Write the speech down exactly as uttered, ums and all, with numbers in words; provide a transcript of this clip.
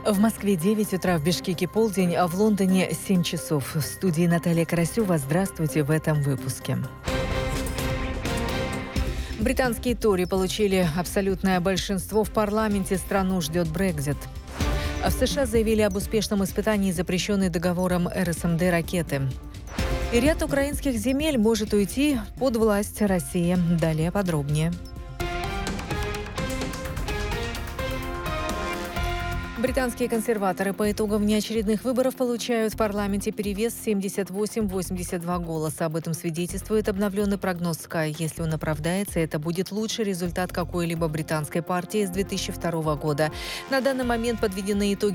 В Москве девять утра, в Бишкеке полдень, а в Лондоне семь часов. В студии Наталья Карасева. Здравствуйте в этом выпуске. Британские Тори получили абсолютное большинство в парламенте. Страну ждет Брексит. В США заявили об успешном испытании запрещенной договором эр эс эм дэ ракеты. И ряд украинских земель может уйти под власть России. Далее подробнее. Британские консерваторы по итогам внеочередных выборов получают в парламенте перевес семьдесят восемь восемьдесят два голоса. Об этом свидетельствует обновленный прогноз Sky. Если он оправдается, это будет лучший результат какой-либо британской партии с две тысячи второго года. На данный момент подведены итоги